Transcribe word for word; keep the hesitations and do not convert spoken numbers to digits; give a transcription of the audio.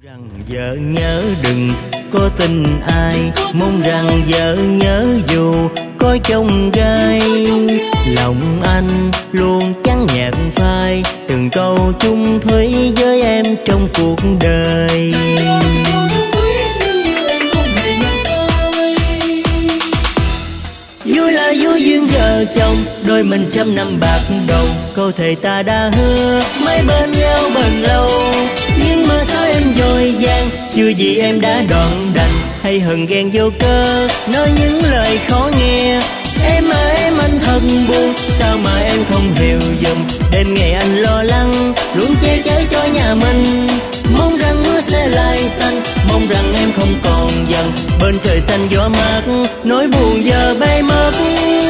Rằng vợ nhớ đừng có tin ai, mong rằng vợ nhớ dù có chông gai. Lòng anh luôn chẳng nhạt phai, từng câu chung thủy với em trong cuộc đời. Vui là vui duyên vợ chồng, đôi mình trăm năm bạc đầu. Câu thề ta đã hứa mãi bên nhau bền lâu, nhưng mà sao em dội vàng, chưa gì em đã đoạn đành. Hay hờn ghen vô cớ, nói những lời khó nghe. Em à em anh thật buồn, sao mà em không hiểu dùm. Đêm ngày anh lo lắng, luôn che chở cho nhà mình. Mong rằng mưa sẽ lại tạnh, mong rằng em không còn giận. Bên trời xanh gió mát, nỗi buồn giờ bay mất.